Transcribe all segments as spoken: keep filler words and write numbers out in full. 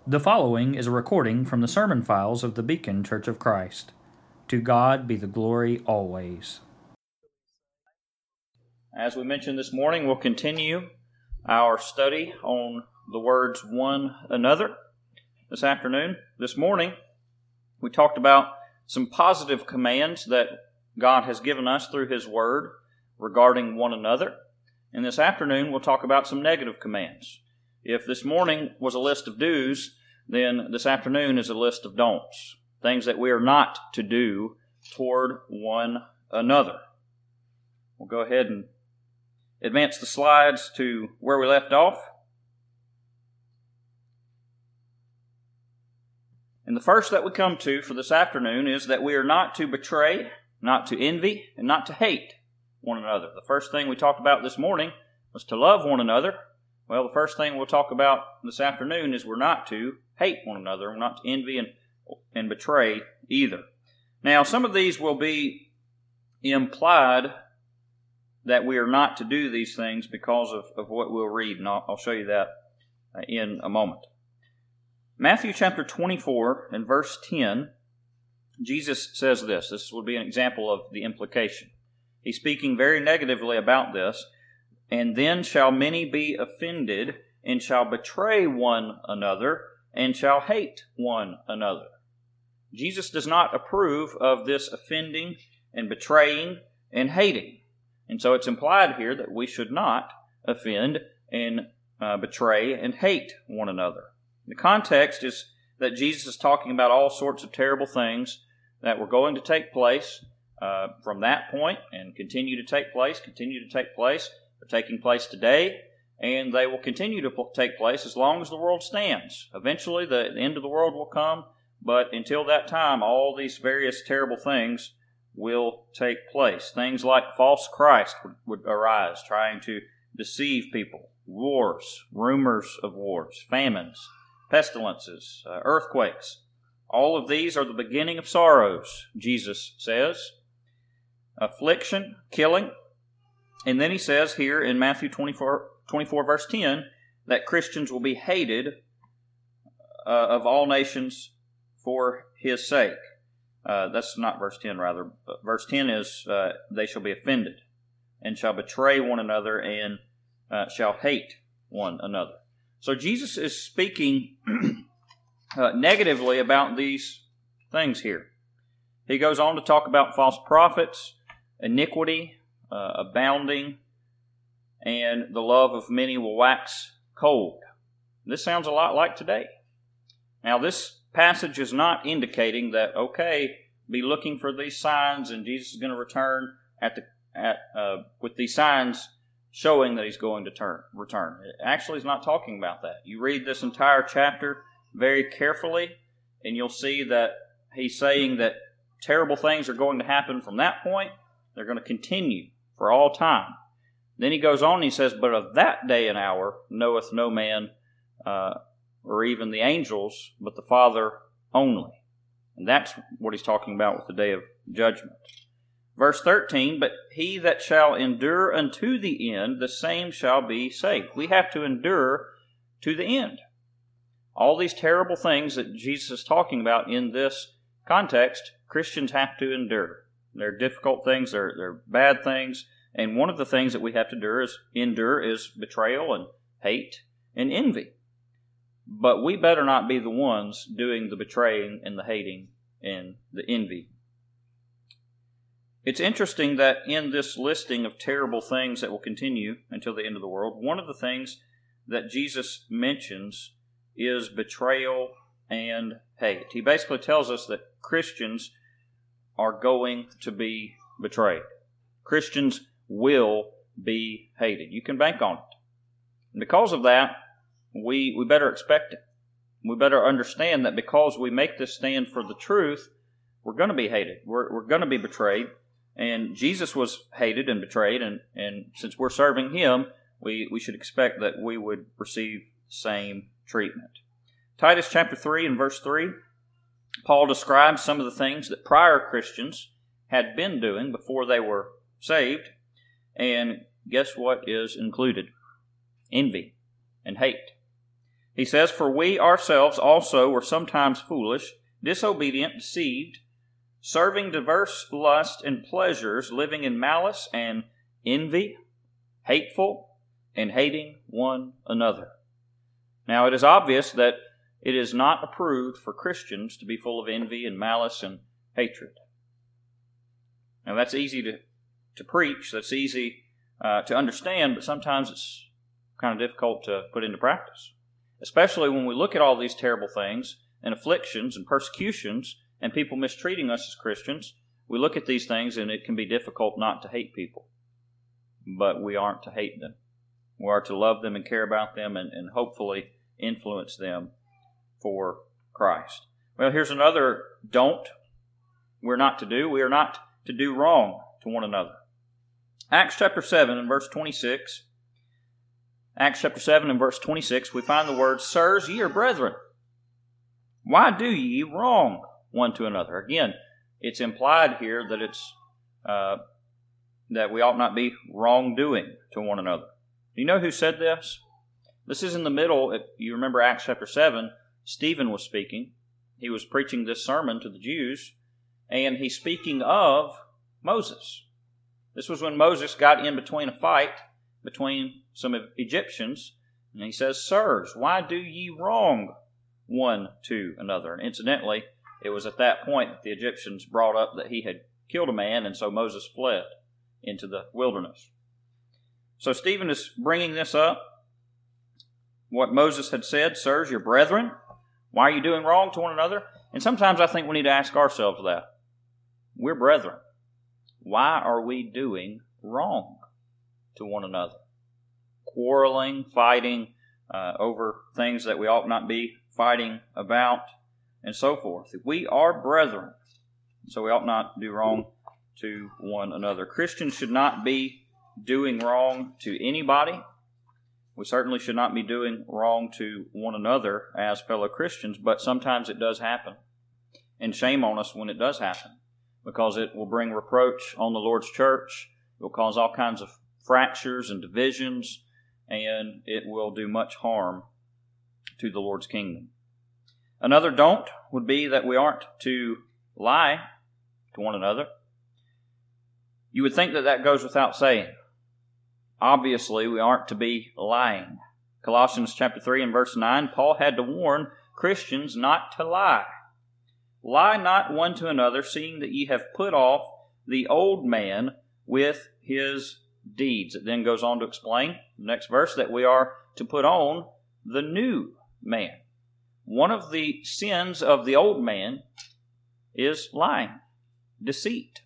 The following is a recording from the sermon files of the Beacon Church of Christ. To God be the glory always. As we mentioned this morning, we'll continue our study on the words one another this afternoon. This morning, we talked about some positive commands that God has given us through His Word regarding one another. And this afternoon, we'll talk about some negative commands. If this morning was a list of do's, then this afternoon is a list of don'ts, things that we are not to do toward one another. We'll go ahead and advance the slides to where we left off. And the first that we come to for this afternoon is that we are not to betray, not to envy, and not to hate one another. The first thing we talked about this morning was to love one another. Well, the first thing we'll talk about this afternoon is we're not to hate one another. We're not to envy and, and betray either. Now, some of these will be implied that we are not to do these things because of, of what we'll read, and I'll, I'll show you that in a moment. Matthew chapter twenty-four and verse ten, Jesus says this. This will be an example of the implication. He's speaking very negatively about this. And then shall many be offended, and shall betray one another, and shall hate one another. Jesus does not approve of this offending and betraying and hating. And so it's implied here that we should not offend and uh, betray and hate one another. The context is that Jesus is talking about all sorts of terrible things that were going to take place uh, from that point and continue to take place, continue to take place. They're taking place today, and they will continue to take place as long as the world stands. Eventually, the end of the world will come, but until that time, all these various terrible things will take place. Things like false Christ would, would arise, trying to deceive people. Wars, rumors of wars, famines, pestilences, uh, earthquakes. All of these are the beginning of sorrows, Jesus says. Affliction, killing. And then he says here in Matthew twenty-four, twenty-four verse ten, that Christians will be hated uh, of all nations for His sake. Uh, that's not verse ten, rather. But verse ten is, uh, they shall be offended, and shall betray one another, and uh, shall hate one another. So Jesus is speaking uh, negatively about these things here. He goes on to talk about false prophets, iniquity, Uh, abounding, and the love of many will wax cold. This sounds a lot like today. Now, this passage is not indicating that, okay, be looking for these signs and Jesus is going to return at the at uh, with these signs showing that He's going to turn return. It actually is not talking about that. You read this entire chapter very carefully, and you'll see that He's saying that terrible things are going to happen from that point. They're going to continue for all time. Then he goes on and he says, but of that day and hour knoweth no man, uh, or even the angels, but the Father only. And that's what he's talking about with the day of judgment. Verse thirteen, but he that shall endure unto the end, the same shall be saved. We have to endure to the end. All these terrible things that Jesus is talking about in this context, Christians have to endure. They're difficult things, they're, they're bad things, and one of the things that we have to endure is, endure is betrayal and hate and envy. But we better not be the ones doing the betraying and the hating and the envy. It's interesting that in this listing of terrible things that will continue until the end of the world, one of the things that Jesus mentions is betrayal and hate. He basically tells us that Christians are going to be betrayed. Christians will be hated. You can bank on it. And because of that, we, we better expect it. We better understand that because we make this stand for the truth, we're going to be hated. We're, we're going to be betrayed. And Jesus was hated and betrayed, and, and since we're serving Him, we, we should expect that we would receive the same treatment. Titus chapter three and verse three, Paul describes some of the things that prior Christians had been doing before they were saved. And guess what is included? Envy and hate. He says, "For we ourselves also were sometimes foolish, disobedient, deceived, serving diverse lusts and pleasures, living in malice and envy, hateful, and hating one another." Now it is obvious that it is not approved for Christians to be full of envy and malice and hatred. Now that's easy to, to preach, that's easy uh, to understand, but sometimes it's kind of difficult to put into practice. Especially when we look at all these terrible things and afflictions and persecutions and people mistreating us as Christians, we look at these things and it can be difficult not to hate people. But we aren't to hate them. We are to love them and care about them and, and hopefully influence them for Christ. Well, here's another don't we're not to do. We are not to do wrong to one another. Acts chapter seven and verse twenty-six. Acts chapter seven and verse twenty-six, we find the words, "Sirs, ye are brethren. Why do ye wrong one to another?" Again, it's implied here that it's uh, that we ought not be wrongdoing to one another. Do you know who said this? This is in the middle. If you remember Acts chapter seven, Stephen was speaking. He was preaching this sermon to the Jews, and he's speaking of Moses. This was when Moses got in between a fight between some Egyptians, and he says, "Sirs, why do ye wrong one to another?" And incidentally, it was at that point that the Egyptians brought up that he had killed a man, and so Moses fled into the wilderness. So Stephen is bringing this up, what Moses had said, "Sirs, your brethren, why are you doing wrong to one another?" And sometimes I think we need to ask ourselves that. We're brethren. Why are we doing wrong to one another? Quarreling, fighting uh, over things that we ought not be fighting about, and so forth. We are brethren, so we ought not do wrong to one another. Christians should not be doing wrong to anybody. We certainly should not be doing wrong to one another as fellow Christians, but sometimes it does happen. And shame on us when it does happen, because it will bring reproach on the Lord's church. It will cause all kinds of fractures and divisions, and it will do much harm to the Lord's kingdom. Another don't would be that we aren't to lie to one another. You would think that that goes without saying. Obviously, we aren't to be lying. Colossians chapter three and verse nine, Paul had to warn Christians not to lie. "Lie not one to another, seeing that ye have put off the old man with his deeds." It then goes on to explain, the next verse, that we are to put on the new man. One of the sins of the old man is lying, deceit.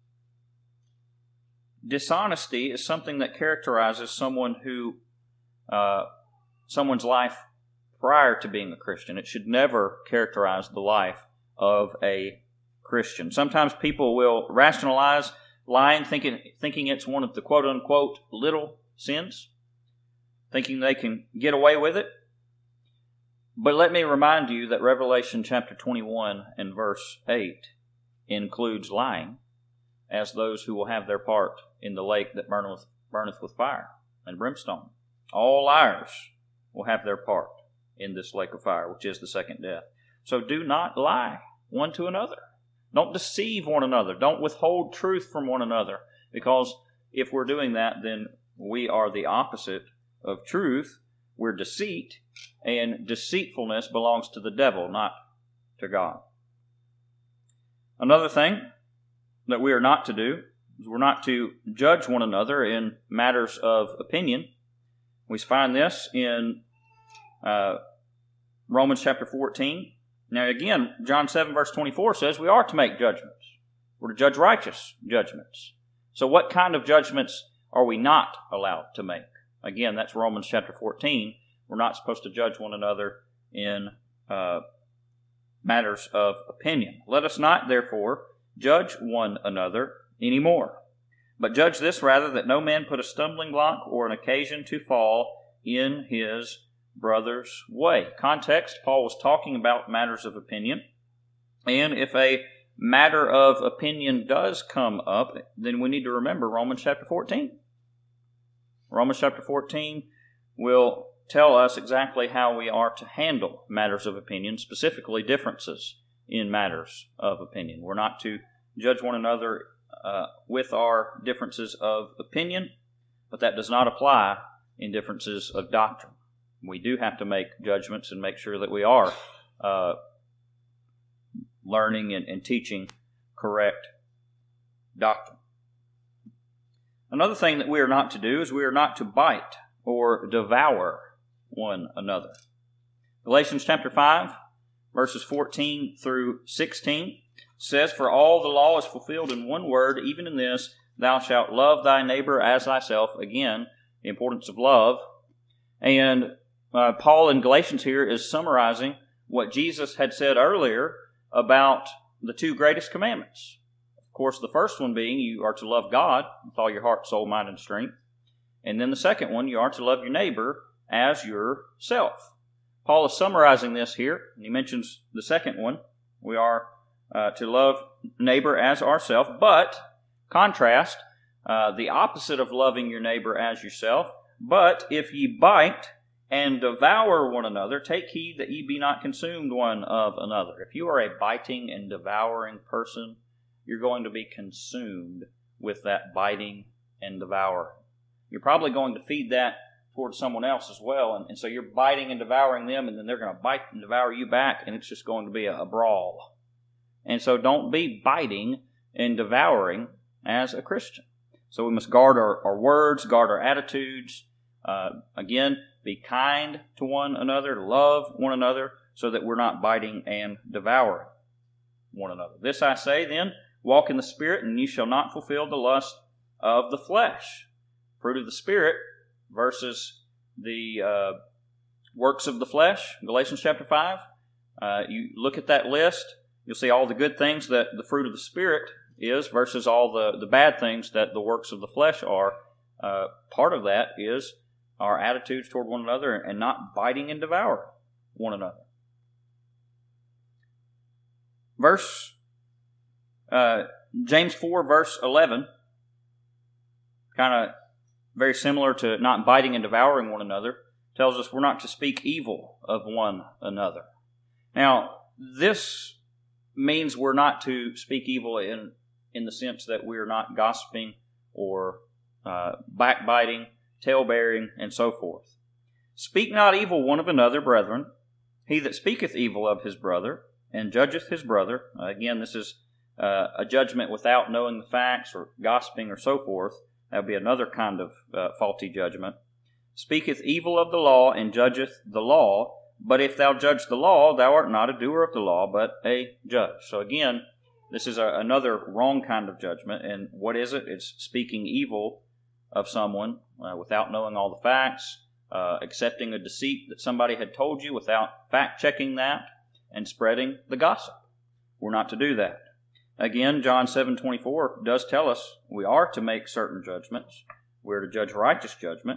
Dishonesty is something that characterizes someone who, uh, someone's life prior to being a Christian. It should never characterize the life of a Christian. Sometimes people will rationalize lying, thinking thinking it's one of the quote-unquote little sins, thinking they can get away with it. But let me remind you that Revelation chapter twenty-one and verse eight includes lying as those who will have their part in the lake that burneth, burneth with fire and brimstone. All liars will have their part in this lake of fire, which is the second death. So do not lie one to another. Don't deceive one another. Don't withhold truth from one another, because if we're doing that, then we are the opposite of truth. We're deceit, and deceitfulness belongs to the devil, not to God. Another thing that we are not to do is we're not to judge one another in matters of opinion. We find this in uh, Romans chapter fourteen. Now again, John seven verse twenty-four says we are to make judgments. We're to judge righteous judgments. So what kind of judgments are we not allowed to make? Again, that's Romans chapter fourteen. We're not supposed to judge one another in uh, matters of opinion. Let us not, therefore, judge one another anymore, but judge this rather, that no man put a stumbling block or an occasion to fall in his brother's way. Context, Paul was talking about matters of opinion, and if a matter of opinion does come up, then we need to remember Romans chapter fourteen. Romans chapter fourteen will tell us exactly how we are to handle matters of opinion, specifically differences in matters of opinion. We're not to judge one another uh, with our differences of opinion, but that does not apply in differences of doctrine. We do have to make judgments and make sure that we are uh, learning and, and teaching correct doctrine. Another thing that we are not to do is we are not to bite or devour one another. Galatians chapter five, verses fourteen through sixteen says, "For all the law is fulfilled in one word, even in this, thou shalt love thy neighbor as thyself." Again, the importance of love. And uh, Paul in Galatians here is summarizing what Jesus had said earlier about the two greatest commandments. Of course, the first one being you are to love God with all your heart, soul, mind, and strength. And then the second one, you are to love your neighbor as yourself. Paul is summarizing this here, and he mentions the second one. We are uh, to love neighbor as ourself, but contrast, uh, the opposite of loving your neighbor as yourself. "But if ye bite and devour one another, take heed that ye be not consumed one of another." If you are a biting and devouring person, you're going to be consumed with that biting and devouring. You're probably going to feed that towards someone else as well, and, and so you're biting and devouring them, and then they're going to bite and devour you back, and it's just going to be a, a brawl. And so don't be biting and devouring as a Christian. So we must guard our, our words, guard our attitudes. Uh, again, be kind to one another, love one another, so that we're not biting and devouring one another. "This I say then, walk in the Spirit, and ye shall not fulfill the lust of the flesh." Fruit of the Spirit versus the uh, works of the flesh, Galatians chapter five. Uh, you look at that list, you'll see all the good things that the fruit of the Spirit is versus all the, the bad things that the works of the flesh are. Uh, part of that is our attitudes toward one another and not biting and devouring one another. Verse uh, James four, verse eleven, kind of very similar to not biting and devouring one another, tells us we're not to speak evil of one another. Now, this means we're not to speak evil in, in the sense that we're not gossiping or uh, backbiting, talebearing, and so forth. "Speak not evil one of another, brethren. He that speaketh evil of his brother, and judgeth his brother," uh, again, this is uh, a judgment without knowing the facts or gossiping or so forth. That would be another kind of uh, faulty judgment. "Speaketh evil of the law, and judgeth the law. But if thou judge the law, thou art not a doer of the law, but a judge." So again, this is a, another wrong kind of judgment. And what is it? It's speaking evil of someone uh, without knowing all the facts, uh, accepting a deceit that somebody had told you without fact-checking that, and spreading the gossip. We're not to do that. Again, John seven twenty-four does tell us we are to make certain judgments. We're to judge righteous judgment.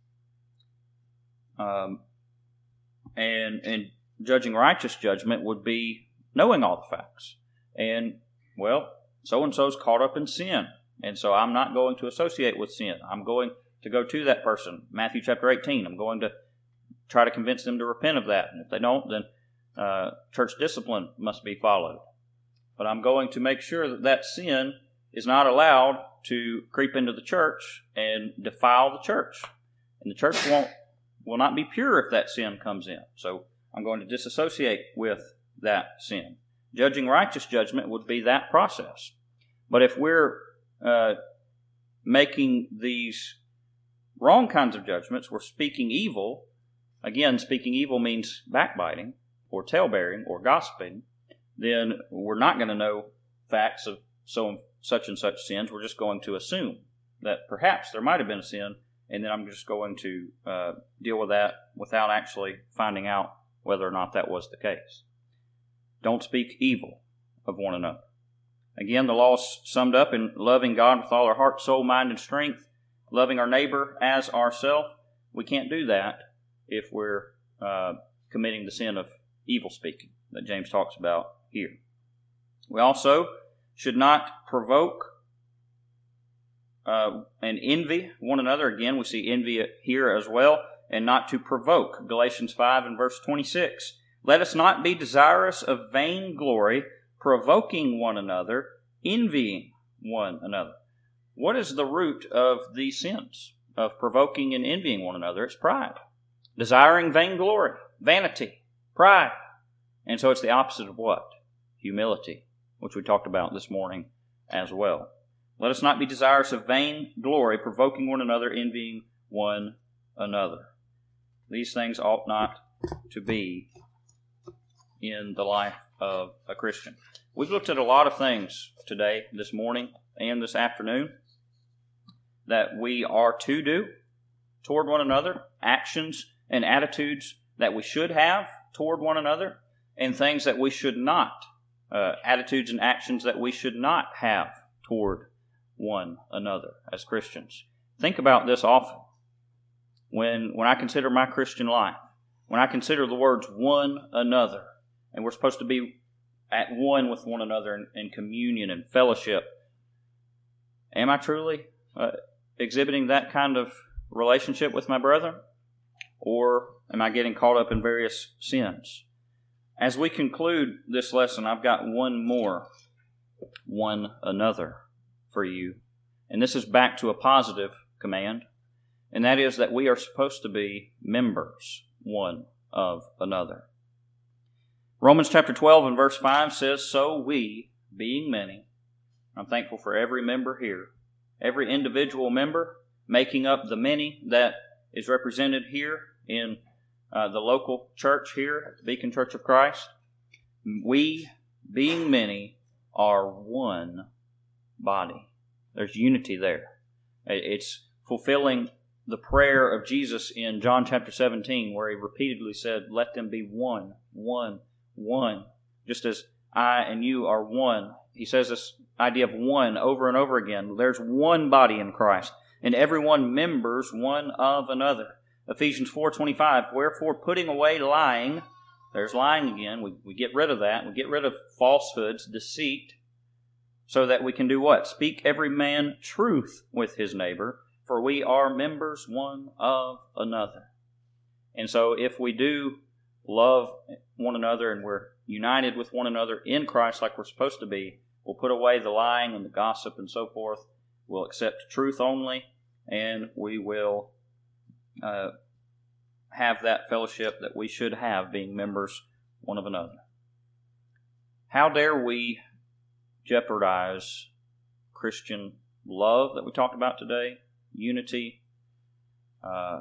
Um, and, and judging righteous judgment would be knowing all the facts. And, well, so-and-so's caught up in sin, and so I'm not going to associate with sin. I'm going to go to that person. Matthew chapter eighteen, I'm going to try to convince them to repent of that. And if they don't, then uh, church discipline must be followed. But I'm going to make sure that that sin is not allowed to creep into the church and defile the church. And the church won't will not be pure if that sin comes in. So I'm going to disassociate with that sin. Judging righteous judgment would be that process. But if we're uh, making these wrong kinds of judgments, we're speaking evil. Again, speaking evil means backbiting or talebearing or gossiping. Then we're not going to know facts of so such and such sins. We're just going to assume that perhaps there might have been a sin, and then I'm just going to uh, deal with that without actually finding out whether or not that was the case. Don't speak evil of one another. Again, the law is summed up in loving God with all our heart, soul, mind, and strength, loving our neighbor as ourselves. We can't do that if we're uh, committing the sin of evil speaking that James talks about here. We also should not provoke uh, and envy one another. Again, we see envy here as well. and not to provoke. Galatians five and verse twenty-six. Let us not be desirous of vain glory, provoking one another, envying one another. What is the root of these sins of provoking and envying one another? It's pride. Desiring vainglory, vanity, pride. And so it's the opposite of what? Humility, which we talked about this morning as well. Let us not be desirous of vain glory, provoking one another, envying one another. These things ought not to be in the life of a Christian. We've looked at a lot of things today, this morning, and this afternoon that we are to do toward one another, actions and attitudes that we should have toward one another, and things that we should not, uh, attitudes and actions that we should not have toward one another as Christians. Think about this often. When, when I consider my Christian life, when I consider the words one another, and we're supposed to be at one with one another in, in communion and fellowship, am I truly uh, exhibiting that kind of relationship with my brethren? Or am I getting caught up in various sins? As we conclude this lesson, I've got one more one another for you. And this is back to a positive command, and that is that we are supposed to be members one of another. Romans chapter twelve and verse five says, So we, being many, I'm thankful for every member here, every individual member making up the many that is represented here in uh, the local church here at the Beacon Church of Christ. We, being many, are one body. There's unity there. It's fulfilling the prayer of Jesus in John chapter seventeen, where he repeatedly said, Let them be one, one, one. Just as I and you are one. He says this idea of one over and over again. There's one body in Christ, and everyone members one of another. Ephesians four twenty-five, Wherefore putting away lying, there's lying again, we, we get rid of that. We get rid of falsehoods, deceit, so that we can do what? Speak every man truth with his neighbor, for we are members one of another. And so if we do love one another and we're united with one another in Christ like we're supposed to be, we'll put away the lying and the gossip and so forth. We'll accept truth only, and we will uh, have that fellowship that we should have, being members one of another. How dare we jeopardize Christian love that we talked about today, unity, uh,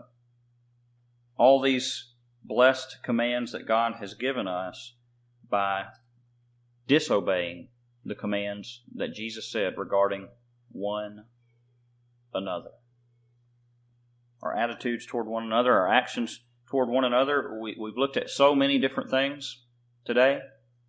all these blessed commands that God has given us by disobeying the commands that Jesus said regarding one another? Our attitudes toward one another, our actions toward one another, we, we've looked at so many different things today.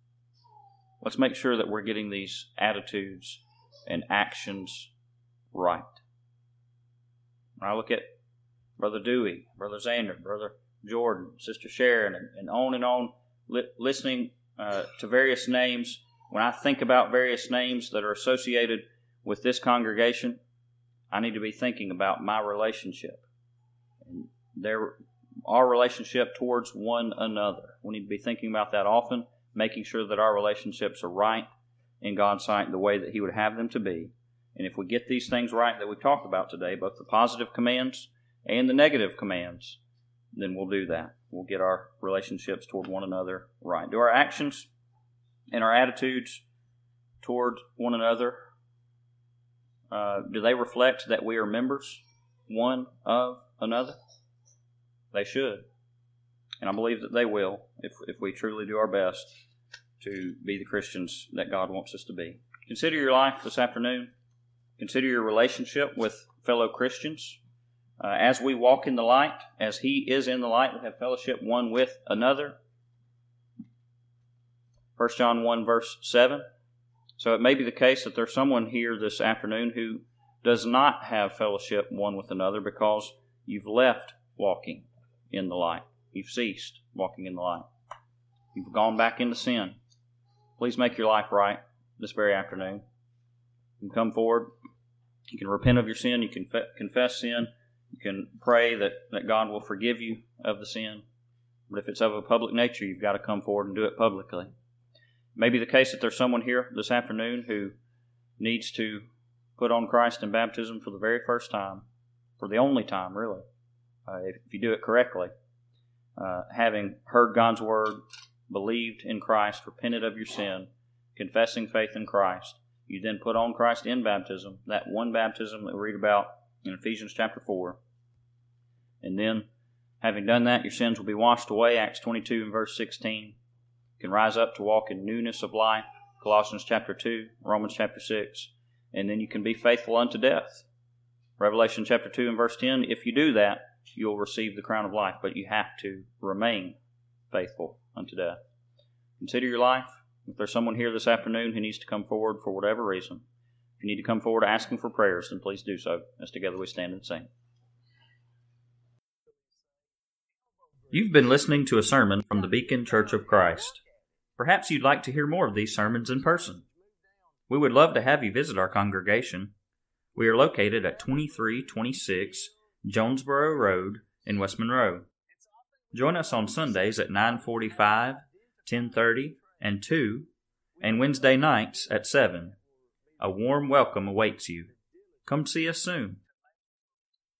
Let's make sure that we're getting these attitudes and actions right. When I look at Brother Dewey, Brother Xander, Brother Jordan, Sister Sharon, and, and on and on, li- listening uh, to various names, when I think about various names that are associated with this congregation, I need to be thinking about my relationship and their, our relationship towards one another. We need to be thinking about that often, making sure that our relationships are right in God's sight the way that He would have them to be. And if we get these things right that we've talked about today, both the positive commands and the negative commands, then we'll do that. We'll get our relationships toward one another right. Do our actions and our attitudes toward one another, uh, do they reflect that we are members one of another? They should. And I believe that they will if, if we truly do our best to be the Christians that God wants us to be. Consider your life this afternoon. Consider your relationship with fellow Christians. Uh, as we walk in the light, as He is in the light, we have fellowship one with another. First John one verse seven. So it may be the case that there's someone here this afternoon who does not have fellowship one with another because you've left walking in the light. You've ceased walking in the light. You've gone back into sin. Please make your life right this very afternoon. You can come forward. You can repent of your sin. You can fe- confess sin. You can pray that, that God will forgive you of the sin. But if it's of a public nature, you've got to come forward and do it publicly. It may be the case that there's someone here this afternoon who needs to put on Christ in baptism for the very first time, for the only time, really, uh, if, if you do it correctly. Uh, having heard God's word, believed in Christ, repented of your sin, confessing faith in Christ, you then put on Christ in baptism, that one baptism that we read about in Ephesians chapter four. And then, having done that, your sins will be washed away, Acts twenty-two and verse sixteen. You can rise up to walk in newness of life, Colossians chapter two, Romans chapter six. And then you can be faithful unto death, Revelation chapter two and verse ten. If you do that, you'll receive the crown of life, but you have to remain faithful unto death. Consider your life. If there's someone here this afternoon who needs to come forward for whatever reason, if you need to come forward asking for prayers, then please do so as together we stand and sing. You've been listening to a sermon from the Beacon Church of Christ. Perhaps you'd like to hear more of these sermons in person. We would love to have you visit our congregation. We are located at twenty-three twenty-six Jonesboro Road in West Monroe. Join us on Sundays at nine forty-five, ten thirty, and two, and Wednesday nights at seven. A warm welcome awaits you. Come see us soon.